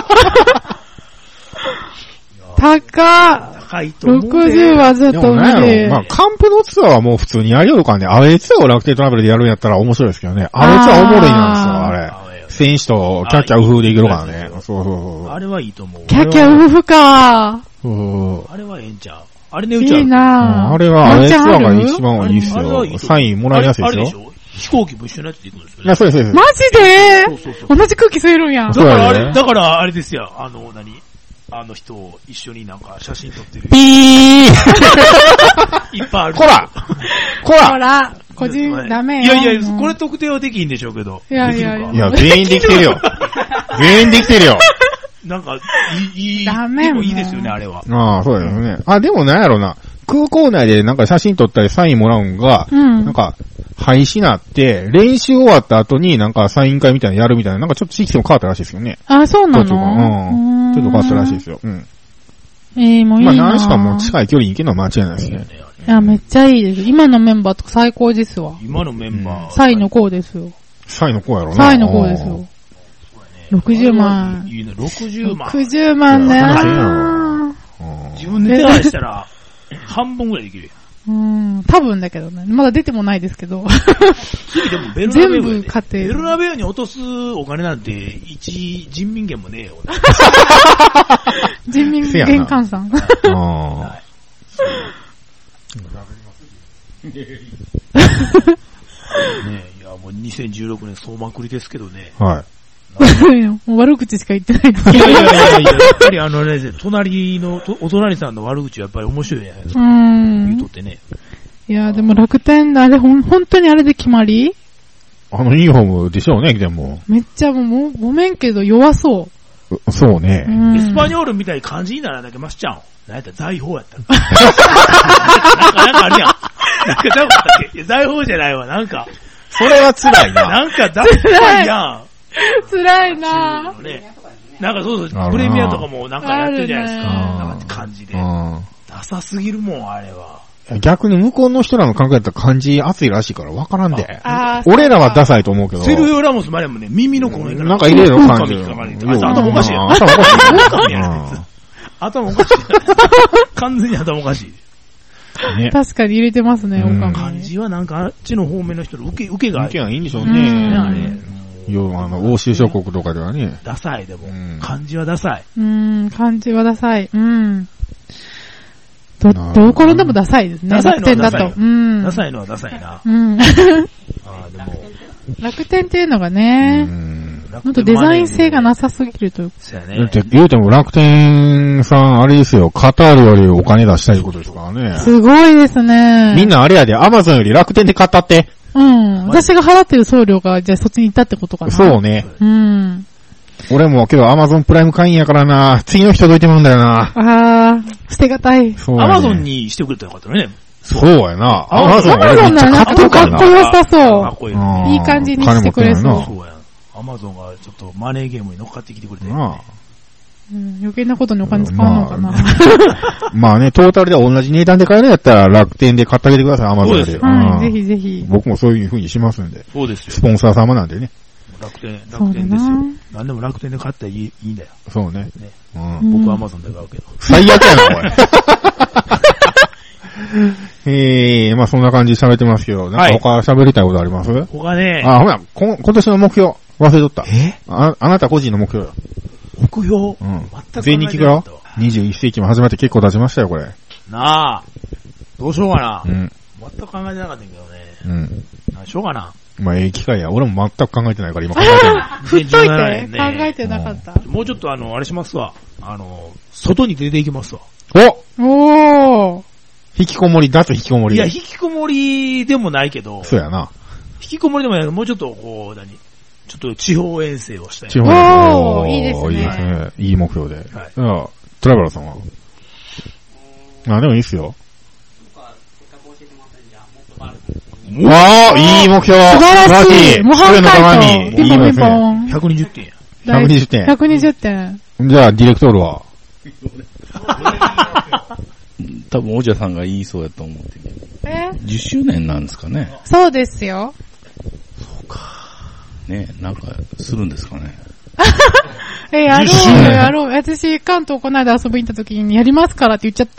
[SPEAKER 2] 高っ。
[SPEAKER 3] 高いと思う。
[SPEAKER 2] ろくじゅうはずっと無理。
[SPEAKER 1] まあ、カンプのツアーはもう普通にやりよるからね、アウェイツアーを楽天トラベルでやるんやったら面白いですけどね。アウェイツアーおもろいなんですよ、あれ。選手とキャッキャウフフでいけるからね。そうそうそう。
[SPEAKER 3] あれはいいと思う。
[SPEAKER 2] キャッキャウフフか。
[SPEAKER 1] そう
[SPEAKER 3] あれはええんちゃう。あれね、うちゃう。
[SPEAKER 2] いいな
[SPEAKER 1] あれはアウェイツアーが一番いいっすよ。サインもらいやすいですよ。
[SPEAKER 3] 飛行機も一緒のやつで行くんですよね。
[SPEAKER 1] いや、そうです、そうです。
[SPEAKER 2] マジでそうそうそう同じ空気吸えるんや。
[SPEAKER 3] だからあれ、だからあれですよ。あの、何あの人を一緒になんか写真撮ってる。
[SPEAKER 1] ピーいっ
[SPEAKER 3] ぱいある。
[SPEAKER 1] こらこら
[SPEAKER 2] こら個人ダメ
[SPEAKER 3] よ。いやいや、これ特定はできんでしょうけど。
[SPEAKER 2] いやいやいや。
[SPEAKER 1] いや、全員できてるよ。全員できてるよ。
[SPEAKER 3] なんか、いい、いい、
[SPEAKER 2] ダメも
[SPEAKER 3] いいですよね、あれは。
[SPEAKER 1] ああ、そうですね。あ、でもなんやろな。空港内でなんか写真撮ったりサインもらうんが、うん、なんか、廃止なって、練習終わった後になんかサイン会みたいなのやるみたいな、なんかちょっと地域も変わったらしいですよね。
[SPEAKER 2] あ、そうなの？
[SPEAKER 1] うん。ちょっと変わったらしいですよ。うん。
[SPEAKER 2] えー、もういいな。
[SPEAKER 1] まあ、何しかもう近い距離に行けるのは間違いないですね。
[SPEAKER 2] いや、めっちゃいいです。今のメンバーとか最高ですわ。
[SPEAKER 3] 今のメンバー。
[SPEAKER 2] サイの子ですよ。
[SPEAKER 1] サイの子やろな。
[SPEAKER 2] サイの子ですよ。ろくじゅうまん。
[SPEAKER 3] いいね、ろくじゅうまん。
[SPEAKER 2] ろくじゅうまんね。
[SPEAKER 3] 自分で手配したら、半分ぐらいできるよ。
[SPEAKER 2] うん、多分だけどね。まだ出てもないですけど。
[SPEAKER 3] でもベルナベウ
[SPEAKER 2] 全部勝て
[SPEAKER 3] ベルナベウに落とすお金なんて、一人民元もねえよ。
[SPEAKER 2] 人民元換算。
[SPEAKER 3] あねえ、いや、もうにせんじゅうろくねん総まくりですけどね。
[SPEAKER 1] はい。
[SPEAKER 2] もう悪口しか言ってないですけど。
[SPEAKER 3] いやいやいやいや、やっぱりあのね、隣の、お隣さんの悪口はやっぱり面白いじゃないですか。うん。言うとってね。
[SPEAKER 2] いや、でも楽天あれ、ほん、本当にあれで決まり？
[SPEAKER 1] あのユニフォームでしょうね、でも。
[SPEAKER 2] めっちゃもう、ごめんけど弱そう。
[SPEAKER 1] そうね。
[SPEAKER 3] エスパニョールみたいに漢字にならなきゃましちゃん。なんやったら財宝やったら。なんか、なんかあるやん。なんかちゃうかったっけ？財宝じゃないわ、なんか。
[SPEAKER 1] それは辛いな。
[SPEAKER 3] なんかダサいやん。
[SPEAKER 2] 辛いなぁ。
[SPEAKER 3] なんかそうそう、プレミアとかもなんかやってるじゃないですか。なんか感じで。ダサすぎるもん、あれは。
[SPEAKER 1] 逆に向こうの人らの考えたら漢字熱いらしいから分からんで。俺らはダサいと思うけど。
[SPEAKER 3] セルヨラモスまでもね、耳のこの辺から。
[SPEAKER 1] なんか入れるの漢字。
[SPEAKER 3] 頭おかしいやん。頭おかしい。頭おかしい。完全に頭おかしい。
[SPEAKER 2] ね、確かに入れてますね、おかみ。
[SPEAKER 3] 漢字はなんかあっちの方面の人の受け、受けが。
[SPEAKER 1] 受けがいいんでしょうね。あれ。要はあの、欧州諸国とかではね。
[SPEAKER 3] ダサいでも。漢字はダサい。
[SPEAKER 2] うん、漢字はダサい。うん。ど、どう転んでもダサいですね。楽天だと。うん。
[SPEAKER 3] ダサいのはダサいな。
[SPEAKER 2] うん。あでも。楽天っていうのがね、もっとデザイン性がなさすぎるという。
[SPEAKER 3] そうやね。
[SPEAKER 1] だって言うても楽天さん、あれですよ、カタールよりお金出したいことですからね。
[SPEAKER 2] すごいですね。
[SPEAKER 1] みんなあれやで、アマゾンより楽天で買ったって。
[SPEAKER 2] うん。私が払ってる送料が、じゃあそっちに行ったってことかな。
[SPEAKER 1] そうね。
[SPEAKER 2] うん。
[SPEAKER 1] 俺もけどアマゾンプライム会員やからな、次の人届いてもらうんだよな。
[SPEAKER 2] あー、捨てがたい。
[SPEAKER 3] アマゾンにしてくれたらよかったね。
[SPEAKER 1] そうやな。アマゾン
[SPEAKER 2] 俺めっちゃかっこよかった。かっこよさそう。
[SPEAKER 3] かっこいいね。
[SPEAKER 2] いい感じにしてくれそう。
[SPEAKER 3] そうや。アマゾンがちょっとマネーゲームに乗っかってきてくれて、ね。
[SPEAKER 2] うん、余計なことにお金使うのかな。ま
[SPEAKER 1] あ、まあね、トータルで同じ値段で買えるんやったら楽天で買ってあげてください、アマゾンで。
[SPEAKER 2] はい、ぜひぜひ。
[SPEAKER 1] 僕もそういう風にしますんで。
[SPEAKER 3] そうですよ。
[SPEAKER 1] スポンサー様なんでね。
[SPEAKER 3] 楽天、楽天ですよ。何でも楽天で買ったらいい、いいんだよ。
[SPEAKER 1] そうね。
[SPEAKER 3] ねうん、僕はアマゾンで買うけど。
[SPEAKER 1] 最悪やな、おい。 えー、まあそんな感じで喋ってますけど、なんか他喋りたいことあります？はい、
[SPEAKER 3] 他ね。
[SPEAKER 1] あ、ほら、こ今年の目標、忘れとった。えあ、あなた個人の目標よ。
[SPEAKER 3] 目標うん。
[SPEAKER 1] 全く考えてなかった。全日記からにじゅういっ世紀も始まって結構経ちましたよ、これ。
[SPEAKER 3] なあ。どうしようかな。
[SPEAKER 1] うん。
[SPEAKER 3] 全く考えてなかったけどね。
[SPEAKER 1] うん。
[SPEAKER 3] 何しようかな。
[SPEAKER 1] まあ、ええ機会や。俺も全く考えてないから今考えてる。
[SPEAKER 2] 振っといて、ね、考えてなかった。
[SPEAKER 3] もうちょっとあの、あれしますわ。あの、外に出ていきますわ。
[SPEAKER 1] お
[SPEAKER 2] おー
[SPEAKER 1] 引きこもり、脱引きこもり。
[SPEAKER 3] いや、引きこもりでもないけど。
[SPEAKER 1] そうやな。
[SPEAKER 3] 引きこもりでもないけど、もうちょっとこう、何ちょっと地方遠征をしたい。
[SPEAKER 1] 地方遠
[SPEAKER 2] 征。いいですね。
[SPEAKER 1] いいですね。いい目標で。はい。トラベラーさんはあ、でもいいっすよ。わあ、いい目標。素
[SPEAKER 2] 晴らしい。模範解答。
[SPEAKER 1] いい目標。
[SPEAKER 3] ひゃくにじゅってんや。
[SPEAKER 1] ひゃくにじゅってん。
[SPEAKER 2] ひゃくにじゅってん。
[SPEAKER 1] じゃあ、ディレクトールは
[SPEAKER 4] 多分、おじゃさんが言いそうやと思ってる。
[SPEAKER 2] え ?
[SPEAKER 4] じゅっしゅうねんなんですかね。
[SPEAKER 2] そうですよ。
[SPEAKER 4] そうか。ねなんか、するんですかね。
[SPEAKER 2] え、やろうよ、やろう。私、関東この間遊びに行った時に、やりますからって言っちゃった。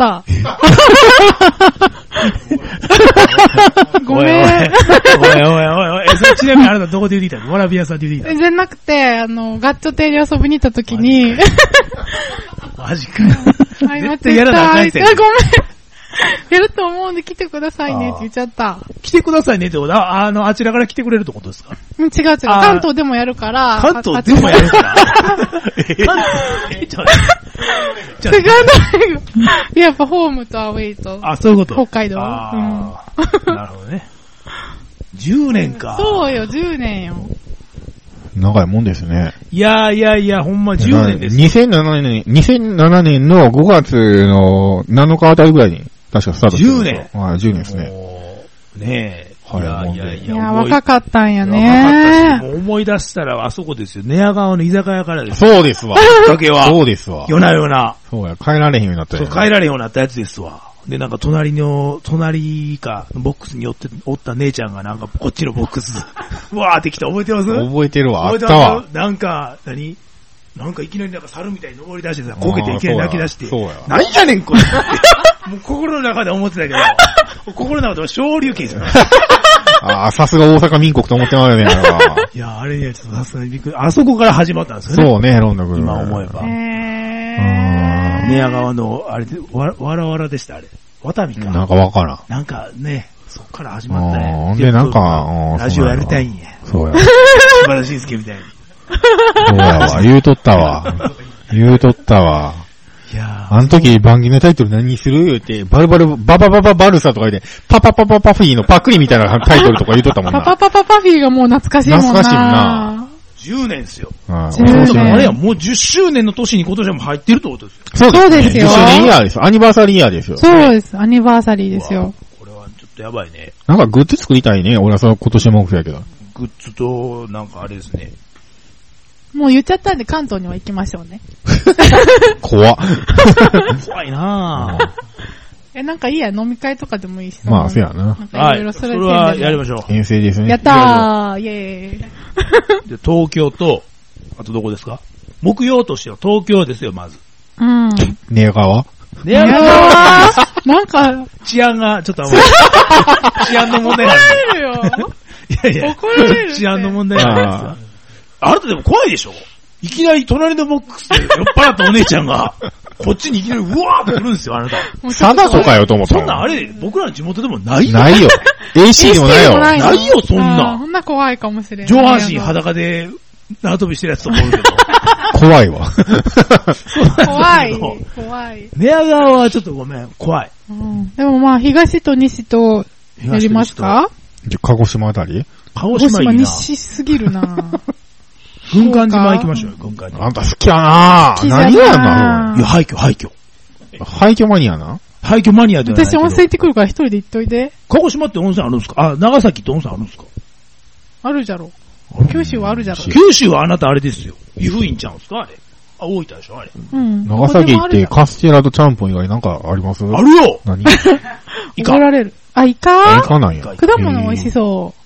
[SPEAKER 2] ごめん。
[SPEAKER 3] おいおいおいおい。え、それちなみにあなたどこで言ってきたの？わらび屋さんで言ってきたの？
[SPEAKER 2] じゃなくて、あの、ガッチョ亭に遊びに行った時に。
[SPEAKER 3] マジかよ。
[SPEAKER 2] 絶対やらなあかんやつや。ごめん。やると思うんで来てくださいねって言っちゃった。
[SPEAKER 3] 来てくださいねってことは、あの、あちらから来てくれるってことですか？
[SPEAKER 2] 違う違う。関東でもやるから。
[SPEAKER 3] 関東でもやるからえ、関東、え、ちょっと。
[SPEAKER 2] 違うのやっぱホームとアウェイと。
[SPEAKER 3] あ、そういうこと。
[SPEAKER 2] 北海道。
[SPEAKER 3] あうん、なるほどね。じゅうねんか。
[SPEAKER 2] そうよ、じゅうねんよ。
[SPEAKER 1] 長いもんですね。
[SPEAKER 3] いやいやいや、ほんまじゅうねんです。
[SPEAKER 1] にせんななねん、にせんななねんのごがつのなのかあたりぐらいに、確かスタートしてる。
[SPEAKER 3] じゅうねん。
[SPEAKER 1] はい、じゅうねんですね。
[SPEAKER 3] ねえ。
[SPEAKER 1] はい、
[SPEAKER 3] いやいやい
[SPEAKER 2] や。いや、若かったんやね。
[SPEAKER 3] 若かったし、もう思い出したらあそこですよ。寝屋川の居酒屋からです。
[SPEAKER 1] そうですわ。
[SPEAKER 3] きっかけは。
[SPEAKER 1] そうですわ。
[SPEAKER 3] 夜な夜な。
[SPEAKER 1] そうや、帰られへんようになった
[SPEAKER 3] よ。そう、帰られへんようになったやつですわ。で、なんか隣の、隣か、ボックスに寄って、おった姉ちゃんがなんか、こっちのボックス、うわーって来た。覚えてます
[SPEAKER 1] 覚えてるわ。
[SPEAKER 3] 覚えてますあったわ。なんか、何なんかいきなりなんか猿みたいに登り出してさ、こけていきなり泣き出して。
[SPEAKER 1] そうや。
[SPEAKER 3] なんやねん、これ。もう心の中で思ってたけど、心の中では昇竜拳じゃない。
[SPEAKER 1] ああ、さすが大阪民国と思ってまうよね。
[SPEAKER 3] いや、あれね、ちょっとさすがにびっくり。あそこから始まったんですよね。
[SPEAKER 1] そうね、ロンドン君。
[SPEAKER 3] 今思えば。
[SPEAKER 2] へ
[SPEAKER 3] ー。寝屋川の、あれで、わ、わらわらでした、あれ。ワタミか。
[SPEAKER 1] なんかわからん。
[SPEAKER 3] なんかね、そっから始まったね。
[SPEAKER 1] で、なんか、
[SPEAKER 3] ラジオやりたいんや。
[SPEAKER 1] そうや。
[SPEAKER 3] 素晴らしいすけみたいに。
[SPEAKER 1] そうやわ、言うとったわ。言うとったわ。
[SPEAKER 3] いや
[SPEAKER 1] あの時番組のタイトル何する言うて、バルバル、バババババルサとか言って、パパパパパフィーのパクリみたいなタイトルとか言うとったもんな。
[SPEAKER 2] パパパパパフィーがもう懐かしいもんな。
[SPEAKER 1] 懐かしいな。
[SPEAKER 3] じゅうねんですよ。
[SPEAKER 2] じゅうねん。
[SPEAKER 3] あれや、もうじゅっしゅうねんの年に今年はもう入ってるってことですよ。
[SPEAKER 1] そうですよ。
[SPEAKER 2] じゅっ
[SPEAKER 1] しゅうねんイヤーですよ。アニバーサリーイヤーですよ。
[SPEAKER 2] そうです。アニバーサリーですよ。
[SPEAKER 3] これはちょっとやばいね。
[SPEAKER 1] なんかグッズ作りたいね。俺はその今年の目標やけど。
[SPEAKER 3] グッズと、なんかあれですね。
[SPEAKER 2] もう言っちゃったんで関東には行きましょうね。
[SPEAKER 1] 怖っ。
[SPEAKER 3] 怖いなぁ。
[SPEAKER 2] え、なんかいいや、飲み会とかでもいいし。
[SPEAKER 1] まあ、そうやな。
[SPEAKER 2] なんかいろいろ
[SPEAKER 3] それはやりましょう。
[SPEAKER 1] 遠征ですね。
[SPEAKER 2] やったー、イェーイ。
[SPEAKER 3] で、東京と、あとどこですか？木曜としては東京ですよ、まず。
[SPEAKER 2] うん。
[SPEAKER 1] 寝屋川
[SPEAKER 3] 寝屋川
[SPEAKER 2] なんか、
[SPEAKER 3] 治安が、ちょっとあんまり、治安の問題なんで。
[SPEAKER 2] 怒られるよ。
[SPEAKER 3] いやいや、
[SPEAKER 2] 怒られる。
[SPEAKER 3] 治安の問題なんですよ。あなたでも怖いでしょ？いきなり隣のボックスで酔っ払ったお姉ちゃんが、こっちにいきなりうわーって来るんですよ、あなた。
[SPEAKER 1] 貞子かよと思った。
[SPEAKER 3] そんなんあれ、僕らの地元でもないよ。
[SPEAKER 1] ないよ。エーシー でもないよ。
[SPEAKER 3] ないよ、そんな。
[SPEAKER 2] そんな怖いかもしれない。
[SPEAKER 3] 上半身裸で縄跳びしてるやつと思うけど。
[SPEAKER 1] 怖いわ。
[SPEAKER 2] 怖い。怖い。
[SPEAKER 3] 寝屋川はちょっとごめん、怖い。
[SPEAKER 2] うん、でもまあ、東と西とやりますか？
[SPEAKER 1] 鹿児島あたり？
[SPEAKER 3] 鹿児島いいな。
[SPEAKER 2] 西すぎるな
[SPEAKER 3] 軍艦島行きましょうよ、軍艦島。
[SPEAKER 1] あんた好きやなぁ。何やんの？
[SPEAKER 3] いや、廃墟、廃墟。
[SPEAKER 1] 廃墟マニアな？
[SPEAKER 3] 廃墟マニアではないけど。
[SPEAKER 2] 私温泉行ってくるから一人で行っといて。
[SPEAKER 3] 鹿児島って温泉あるんですか？あ、長崎って温泉あるんですか？
[SPEAKER 2] あるじゃろ。九州はあるじゃろ。
[SPEAKER 3] 九州はあなたあれですよ。湯布院ちゃうんですかあれ。あ、大分でしょあれ。
[SPEAKER 2] うん。
[SPEAKER 1] 長崎行ってカステラとちゃんぽん以外なんかあります？
[SPEAKER 3] あるよ
[SPEAKER 1] 何？
[SPEAKER 2] イカ。怒られる。あ、イカ？
[SPEAKER 1] イカなんや。
[SPEAKER 2] 果物美味しそう。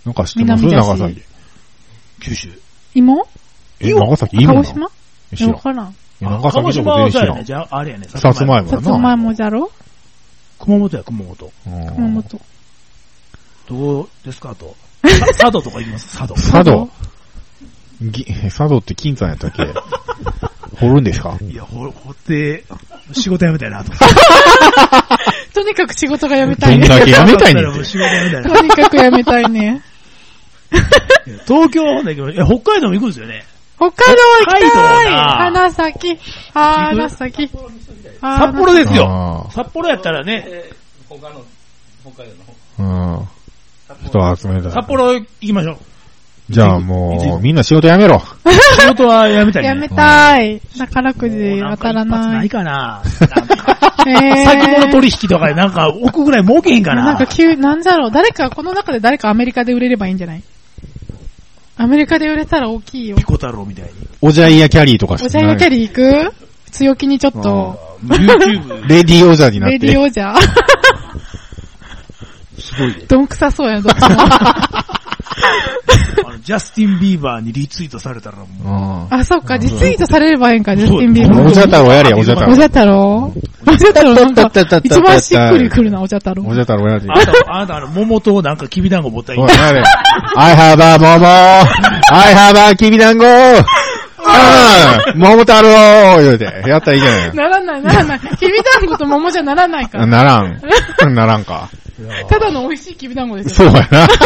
[SPEAKER 1] なんか知ってます？長崎。
[SPEAKER 3] 九州。
[SPEAKER 2] 芋？
[SPEAKER 1] え、長崎芋？
[SPEAKER 2] 鹿児島？いや、わからん。
[SPEAKER 1] 長崎
[SPEAKER 3] 鹿児島はそうやね。じゃあ、あれやね。
[SPEAKER 1] さつまいもだな。
[SPEAKER 2] さつまいもじゃろ？
[SPEAKER 3] 熊本や、熊本。
[SPEAKER 2] 熊本。
[SPEAKER 3] どうですかと。佐渡とか行きます佐渡。
[SPEAKER 1] 佐渡佐渡って金さんやったっけ掘るんですか？
[SPEAKER 3] いや、掘、掘って、仕事辞めたいなと。
[SPEAKER 2] とにかく仕事が辞めたいね。
[SPEAKER 1] どんだけ辞めたいねん。
[SPEAKER 3] 仕事辞めたいな。
[SPEAKER 2] とにかく辞めたいね。
[SPEAKER 3] 東京ほんだけど、いや、北海道も行くんですよね。
[SPEAKER 2] 北海道行きたい。
[SPEAKER 3] 北海道な
[SPEAKER 2] 花咲。花咲。
[SPEAKER 3] 札幌ですよ。札幌やったらね。
[SPEAKER 4] 他の、北海道の
[SPEAKER 1] 方。うん。人集めた。
[SPEAKER 3] 札幌行きましょう。
[SPEAKER 1] じゃあもう、みんな仕事辞めろ。
[SPEAKER 3] 仕事は辞めたいね。
[SPEAKER 2] 辞めたい。宝くじ当たらない。
[SPEAKER 3] ないかな。
[SPEAKER 2] えー、
[SPEAKER 3] 先物取引とかでなんか億ぐらい儲けへんかな。
[SPEAKER 2] なんか急、なんだろう。誰か、この中で誰かアメリカで売れればいいんじゃない？アメリカで売れたら大きいよ。
[SPEAKER 3] ピコ太郎みたいに。
[SPEAKER 1] おじゃいやキャリーとか
[SPEAKER 2] おじゃいやキャリー行く？強気にちょっと。
[SPEAKER 3] YouTube。
[SPEAKER 1] レディオージャーになって。
[SPEAKER 2] レディオージャー。
[SPEAKER 3] すごいね。
[SPEAKER 2] どんくさそうやん、どっちも。
[SPEAKER 3] あのジャスティン・ビーバーにリツイートされたらも
[SPEAKER 2] う。あ、そっか、リツイートされればいいんか、ジャスティン・ビーバー。
[SPEAKER 1] おじゃ太郎やれや、おじゃ太郎。
[SPEAKER 2] おじゃ太郎おじゃ太郎なんか、一番しっくりくるな、おじゃ太郎。
[SPEAKER 1] おじゃ太郎やれ。
[SPEAKER 3] あなた、あなた、あの、桃となんかきびだんご持ったらいい。
[SPEAKER 1] I have a 桃 I have a きびだんごうん桃太郎言うて、やったらいいじゃない。
[SPEAKER 2] ならない、ならない。きびだんごと桃じゃならないから。
[SPEAKER 1] ならん。ならんか。
[SPEAKER 2] ただの美味しいきびだんごです
[SPEAKER 1] よ。そうやな。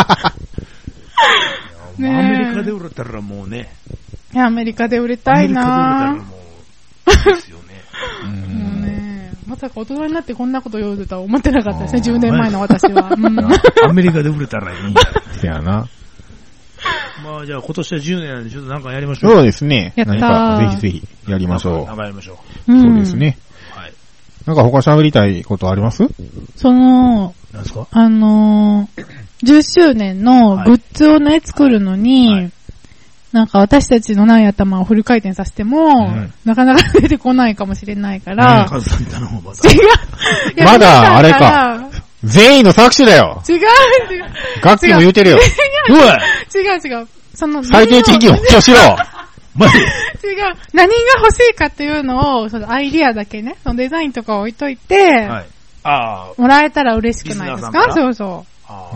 [SPEAKER 3] ねアメリカで売れたらもうね。
[SPEAKER 2] いや、アメリカで売れたいな
[SPEAKER 3] アメリカで売れたらもう、ですよね。
[SPEAKER 2] もうね、まさか大人になってこんなこと言うとは思ってなかったですね、じゅうねんまえの私は。うん、
[SPEAKER 3] アメリカで売れたらいいんだ。
[SPEAKER 1] いやな。
[SPEAKER 3] まあじゃあ今年はじゅうねんなんでちょっとなんかやりましょう。
[SPEAKER 1] そうですね。
[SPEAKER 2] やったー。
[SPEAKER 1] 何かぜひぜひやりましょう。
[SPEAKER 3] なんかやりましょ
[SPEAKER 2] う。うん、
[SPEAKER 1] そうですね。はい。なんか他喋りたいことあります？
[SPEAKER 2] その、
[SPEAKER 3] なんですか？
[SPEAKER 2] あのー、じゅっしゅうねんのグッズをね、作るのに、はい、なんか私たちのない頭をフル回転させても、うん、なかなか出てこないかもしれないから、
[SPEAKER 3] カズさんに頼むま
[SPEAKER 2] 違う。
[SPEAKER 1] まだ、あれか。全員の作詞だよ。
[SPEAKER 2] 違う、違う。
[SPEAKER 1] 楽器も言うてるよ。
[SPEAKER 2] 違う、違う、違う。その、
[SPEAKER 1] 最低賃金を補しろ。
[SPEAKER 3] マジ
[SPEAKER 2] 違う。何が欲しいかっていうのを、そのアイディアだけね、そのデザインとか置いといて、はい、あもらえたら嬉しくないですか？そうそう。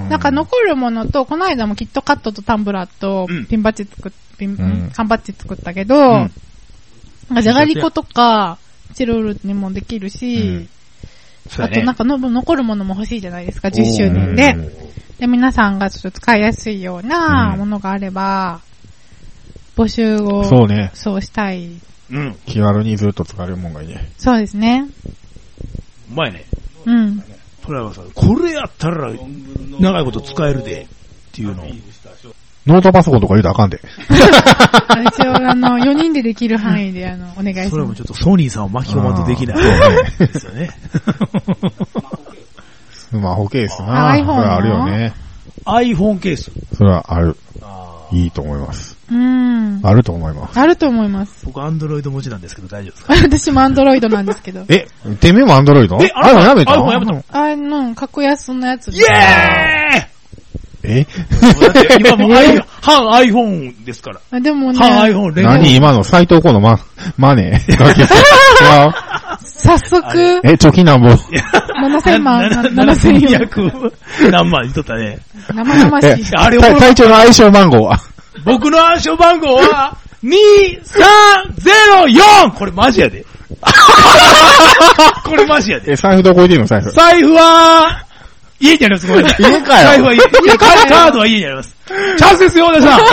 [SPEAKER 2] なんか残るものと、この間もキットカットとタンブラーとピンバッジ作っ、ピン、うん、缶バッジ作ったけど、うん、なんかじゃがりことか、チロルにもできるし、うん、あとなんかの残るものも欲しいじゃないですか、じゅっしゅうねんで。で、皆さんがちょっと使いやすいようなものがあれば、募集を、そうね。そうしたい。
[SPEAKER 1] うん。気軽にずっと使えるもんがいいね。
[SPEAKER 2] そうですね。
[SPEAKER 3] うまいね。
[SPEAKER 2] うん。
[SPEAKER 3] トライバーさん、これやったら、長いこと使えるで、っていうのを。
[SPEAKER 1] ノートパソコンとか言うとあかんで。
[SPEAKER 2] 一応、あの、よにんでできる範囲で、あの、お願いします。
[SPEAKER 3] それもちょっとソニーさんを巻き込まんとできない。ですよね。
[SPEAKER 1] スマホケースな。
[SPEAKER 2] iPhone
[SPEAKER 1] それはあるよね。
[SPEAKER 3] iPhone ケース。
[SPEAKER 1] それはある。いいと思います。
[SPEAKER 2] うん。
[SPEAKER 1] あると思います。
[SPEAKER 2] あると思います。
[SPEAKER 3] 僕、アンドロイド持ちなんですけど大丈夫ですか？
[SPEAKER 2] 私もアンドロイドなんですけど。
[SPEAKER 1] え、てめえもアンドロイド？
[SPEAKER 3] え、あれやめた？
[SPEAKER 1] iPhone
[SPEAKER 3] やめた？
[SPEAKER 2] あの、格安のやつ。
[SPEAKER 3] イェーイ
[SPEAKER 1] え
[SPEAKER 3] だって今もう半 iPhone ですから。
[SPEAKER 2] あ、でもね。
[SPEAKER 3] 半 iPhone 連合。
[SPEAKER 1] 何今の斎藤コのマ、マネー違う。
[SPEAKER 2] 早速。
[SPEAKER 1] え、貯金なんぼ。
[SPEAKER 2] ななせんまん。ななせんよんひゃく
[SPEAKER 3] 何万にとったね。
[SPEAKER 2] 生々しい。
[SPEAKER 3] あれ
[SPEAKER 1] 隊長の暗証番号は
[SPEAKER 3] 僕の暗証番号は、にさんゼロよん! これマジやで。これマジやで。
[SPEAKER 1] え、財布どこ置いてんの財布。
[SPEAKER 3] 財布は、家にあります。ごめんなさい。
[SPEAKER 1] 家かよ。
[SPEAKER 3] 財布は家。カードは家にあります。チャンスですよ、皆さん。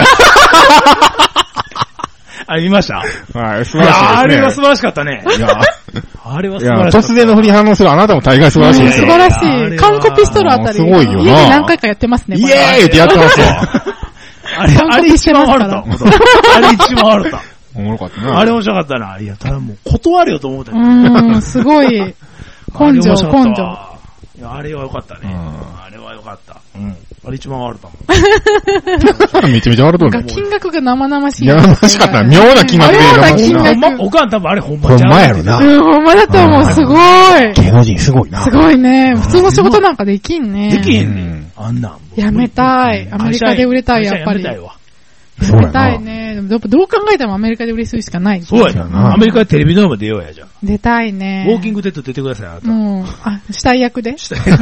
[SPEAKER 3] あれ見ました？
[SPEAKER 1] はい、素晴らしいですね。
[SPEAKER 3] あれは素晴らしかったね。いや、あれは素晴らしかった。
[SPEAKER 1] 突然の振り反応するあなたも大概素晴らしいですよ。
[SPEAKER 2] 素晴らしい。カンコピストルあたり。
[SPEAKER 1] すごいよな。
[SPEAKER 2] 家で何回かやってますね。
[SPEAKER 1] イエーイってやってますよ。
[SPEAKER 3] あれ、あれ一番悪かった。あれ一番悪かった。
[SPEAKER 1] おもろかったな。
[SPEAKER 3] あれ面白かったな。いや、ただもう断るよと思ったけど。
[SPEAKER 2] うん、すごい。根性、根性。
[SPEAKER 3] いや、あれは良かったね。あれは良かった。うん。あれ一番悪かった
[SPEAKER 1] もん。めちゃめちゃ悪かった。
[SPEAKER 2] 金額が生々しい。
[SPEAKER 1] 生々しかった。妙な金額で。
[SPEAKER 2] 妙な金額。
[SPEAKER 3] おかん多分あれほんま
[SPEAKER 1] ほんまやろな。
[SPEAKER 2] うん、ほんまだと思う。すごい。
[SPEAKER 1] 芸能人すごいな。
[SPEAKER 2] すごいね。普通の仕事なんかできんね。
[SPEAKER 3] できへんね。あんなん。
[SPEAKER 2] やめたい。アメリカで売れたい、やっぱり。や
[SPEAKER 1] そうやな。
[SPEAKER 2] 出たいね。でも、やっぱどう考えてもアメリカで売れするしかない。
[SPEAKER 3] そうやな。アメリカでテレビドラマ出ようや、じゃあ。
[SPEAKER 2] 出たいね。
[SPEAKER 3] ウォーキングデッド出てください、あなた。
[SPEAKER 2] もう、あ、死体役で死体役。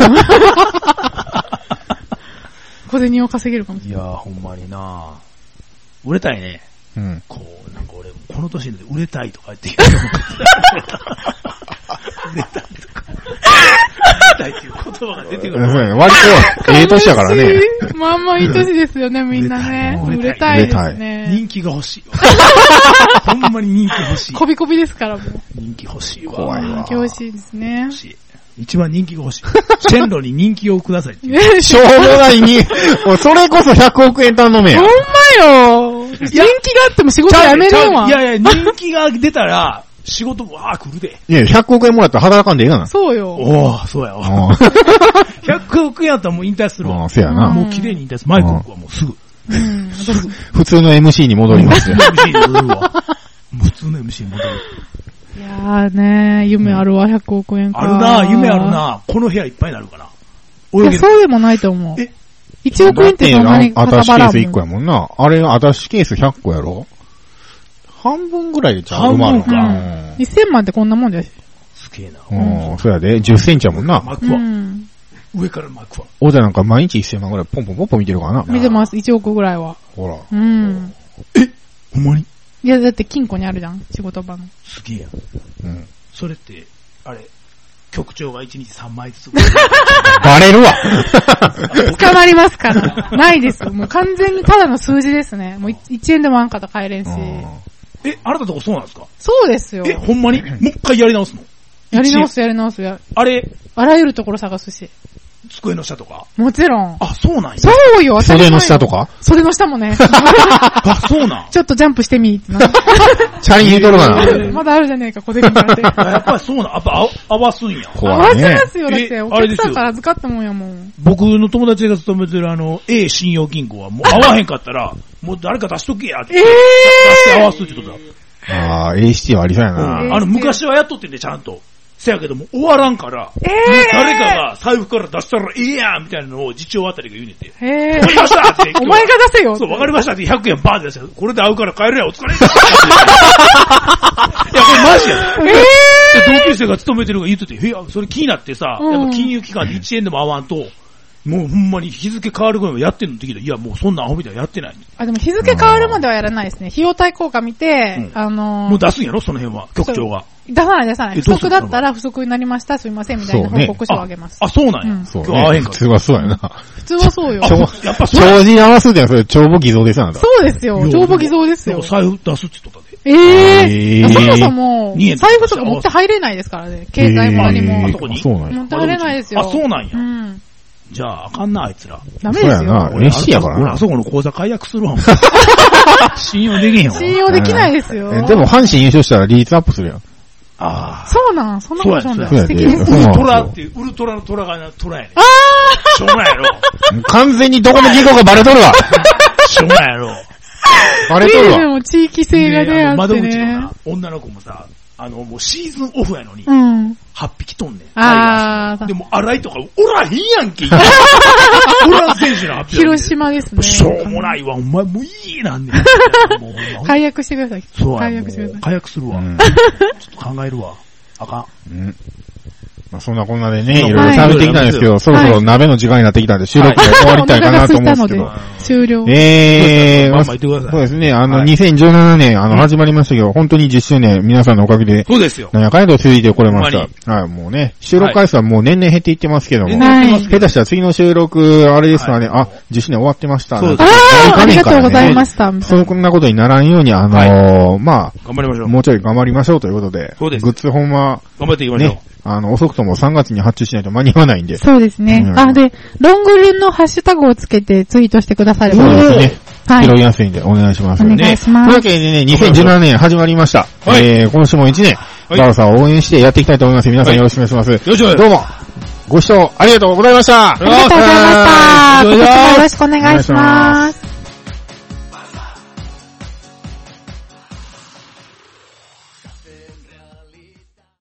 [SPEAKER 2] 小銭を稼げるかもしれない。
[SPEAKER 3] いやー、ほんまにな売れたいね。
[SPEAKER 1] うん。
[SPEAKER 3] こう、なんか俺、この年で売れたいとか言って言うのも売れたいとか。売れたいっていう言葉が出てくる。
[SPEAKER 1] 割と、ええ年やからね。
[SPEAKER 2] まあまあいい年ですよね、みんなね。売れたいですね。
[SPEAKER 3] 人気が欲しい。ほんまに人気欲しい。
[SPEAKER 2] こびこびですからもう。
[SPEAKER 3] 人気欲しいわ。
[SPEAKER 1] 怖いわ。
[SPEAKER 2] 人気欲しいですね。欲しい。
[SPEAKER 3] 一番人気が欲しい。シェンロに人気をくださいって。
[SPEAKER 1] しょうもないに、それこそひゃくおくえん頼めや。
[SPEAKER 2] ほんまよ。人気があっても仕事辞めるわ。
[SPEAKER 3] いやいや、人気が出たら、仕事も、ああ、来るで。
[SPEAKER 1] いや、ひゃくおくえんもらったら働かんでええがな。
[SPEAKER 2] そうよ。
[SPEAKER 3] おー、そうやわ。ひゃくおくえんやったらもう引退するわ。
[SPEAKER 1] そうやな。
[SPEAKER 3] もう綺麗に引退する。マイクはもうすぐ。
[SPEAKER 2] うん。
[SPEAKER 1] 普通の エムシー に戻りますよ。
[SPEAKER 3] 普通の エムシー に戻るわ。普通の エムシー に戻る。
[SPEAKER 2] いやーねー、夢あるわ、ひゃくおくえんか。
[SPEAKER 3] あるな、夢あるな。この部屋いっぱいになるかな。
[SPEAKER 2] いや、そうでもないと思う。え ?いちおくえんってそんなにかさばらんもん。
[SPEAKER 1] アタッシュケースいっこやもんな。あれ、アタッシュケースひゃっこやろ半分ぐらいでちゃう埋まるか。
[SPEAKER 2] せんまんってこんなもんじゃし。
[SPEAKER 3] すげえな。
[SPEAKER 1] うん、そうやで。じゅっセンチやもんな。
[SPEAKER 3] 巻くわ。上から巻くわ。
[SPEAKER 1] おじゃなんか毎日せんまんぐらいポンポンポンポン見てるからな。
[SPEAKER 2] 見てます、いちおくぐらいは。
[SPEAKER 1] ほら。
[SPEAKER 2] うん。
[SPEAKER 3] えほんまに
[SPEAKER 2] いや、だって金庫にあるじゃん、仕事場の。
[SPEAKER 3] すげえや。うん。それって、あれ、局長がいちにちさんまいずつ。
[SPEAKER 1] バレるわ
[SPEAKER 2] 捕まりますから。ないです。もう完全にただの数字ですね。もういちえんでもあんかったら帰れんし。
[SPEAKER 3] え、あなたとこそうなんですか？
[SPEAKER 2] そうですよ。
[SPEAKER 3] え、ほんまにもう一回やり直すの？
[SPEAKER 2] やり直す、やり直す。や
[SPEAKER 3] あれ
[SPEAKER 2] あらゆるところ探すし。
[SPEAKER 3] 机の下とか
[SPEAKER 2] もちろん。
[SPEAKER 3] あ、そうなんや。
[SPEAKER 2] そうよ、
[SPEAKER 1] 袖の下とか
[SPEAKER 2] 袖の下もね。
[SPEAKER 3] あ、そうなん。
[SPEAKER 2] ちょっとジャンプしてみってな。
[SPEAKER 1] チャリン引いとるかな
[SPEAKER 2] まだあるじゃねえか、小手になって。
[SPEAKER 3] やっぱりそうなん。やっぱ合わすんや。
[SPEAKER 2] 合わせますよ、だって。お客さんから預かったもんやもん。
[SPEAKER 3] 僕の友達が勤めてるあの、A 信用金庫はもう合わへんかったら、もう誰か出しとけやって。えー、出して合わすってことだ。
[SPEAKER 1] ああ、エーシーティー はありそうやな。
[SPEAKER 3] あの、昔はやっとってんで、ちゃんと。せやけども、終わらんから、
[SPEAKER 2] えー、
[SPEAKER 3] 誰かが財布から出したらええやんみたいなのを次長あたりが言うねんて。
[SPEAKER 2] へ
[SPEAKER 3] わかりましたって。
[SPEAKER 2] お前が出せよ。
[SPEAKER 3] そう、わかりましたってひゃくえんバーンって出したら、これで会うから帰るやん、お疲れ。いや、これマジや。えー、同級生が勤めてるが言ってて、いや、それ気になってさ、やっぱ金融機関でいちえんでも合わんと、もうほんまに日付変わるぐらいやってんのって聞いたら、いやもうそんなアホみたいなやってない。
[SPEAKER 2] あ、でも日付変わるまではやらないですね。費用対効果見て、うん、あのー、
[SPEAKER 3] もう出すんやろその辺は、局長が。
[SPEAKER 2] 出さない出さない。不足だったら不足になりました、すいませんみたいな報告書をあげます。
[SPEAKER 3] あ、あ、そうなんや。うん、
[SPEAKER 1] そう、ね。今日合わへんか。普通はそうやな。
[SPEAKER 2] 普通はそうよ。
[SPEAKER 3] やっぱそう。
[SPEAKER 1] 帳に合わすってのはそれ帳簿偽造ですよ、あんた。
[SPEAKER 2] そうですよ。帳簿偽造ですよ。
[SPEAKER 3] 財布出すって言っとったで。
[SPEAKER 2] ええー。そもそも、財布とか持って入れないですからね。携帯も何も。
[SPEAKER 3] あそこに
[SPEAKER 1] そうなんや。
[SPEAKER 2] 持って入れないですよ。
[SPEAKER 3] あ、そうなんや。
[SPEAKER 2] うん。
[SPEAKER 3] じゃあ、あかんな、あいつら。
[SPEAKER 2] ダメですよ。そうや
[SPEAKER 1] な。エスシー やからな。
[SPEAKER 3] あそこの口座解約するわ。信用できへんわ。
[SPEAKER 2] 信用できないですよ。
[SPEAKER 1] でも、阪神優勝したら利率アップするやん。
[SPEAKER 3] ああ。
[SPEAKER 2] そうなん、そんなことしたんだ。素敵
[SPEAKER 3] です。ウルトラっていう、ウルトラのトラがトラやねん。
[SPEAKER 2] あ
[SPEAKER 3] あしょうもないやろ。
[SPEAKER 1] 完全にどこの銀行かバレとるわ。
[SPEAKER 3] しょうもないやろ。
[SPEAKER 1] バレとるわ。
[SPEAKER 2] でも地域性がね、あってね。
[SPEAKER 3] 窓口のな、女の子もさ、あの、もうシーズンオフやのに、
[SPEAKER 2] うん。
[SPEAKER 3] はっぴきとんねん。
[SPEAKER 2] ああ。
[SPEAKER 3] でも、洗いとか、おらへんやんけ。おらん選手の発表。
[SPEAKER 2] 広島ですね。
[SPEAKER 3] しょうもないわ。お前もういいなんねん。
[SPEAKER 2] 解約してください。
[SPEAKER 3] そう
[SPEAKER 2] 解約してください。
[SPEAKER 3] 解約するわ。ちょっと考えるわ。あかん。うん。
[SPEAKER 1] まあ、そんなこんなでね、いろいろ喋ってきたんですけど、はい、そろそろ鍋の時間になってきたんで、収録が終わりたいかなと思うんですけど。
[SPEAKER 2] 終了。
[SPEAKER 1] えー、
[SPEAKER 3] まあまあ言ってください。
[SPEAKER 1] そうですね、あの、はい、にせんじゅうななねん、あの、始まりましたけど、本当にじゅっしゅうねん、皆さんのおかげで、
[SPEAKER 3] そうですよ。
[SPEAKER 1] なんやかんやと続いてこれました。はい、もうね、収録回数はもう年々減っていってますけども、
[SPEAKER 2] はい、
[SPEAKER 1] 下手したら次の収録、あれですからね、はい、あ、じゅっしゅうねん終わってました。
[SPEAKER 2] そうです。ああ、ありがとうございました。
[SPEAKER 1] そんなことにならんように、あのー、はい、まあ、
[SPEAKER 3] 頑張りましょう。
[SPEAKER 1] もうちょい頑張りましょうということで、
[SPEAKER 3] そうです。
[SPEAKER 1] グッズ本は、
[SPEAKER 3] 頑張っていきましょう。ね、
[SPEAKER 1] あの、遅くともさんがつに発注しないと間に合わないんで。
[SPEAKER 2] そうですね。うん、あ、で、ロングルンのハッシュタグをつけてツイートしてくだされば。
[SPEAKER 1] そうですね。はい。拾いやすいんでお願いします。
[SPEAKER 2] お願いします。
[SPEAKER 1] というわけでね、にせんじゅうななねん始まりました。はい、えー、今週もいちねん、はい、バウさんを応援してやっていきたいと思います。皆さんよろしくお願いします。はい、よろしくお願いします。どうも、ご視聴ありがとうございました。
[SPEAKER 2] ありがとうございました。今年もよろしくお願いします。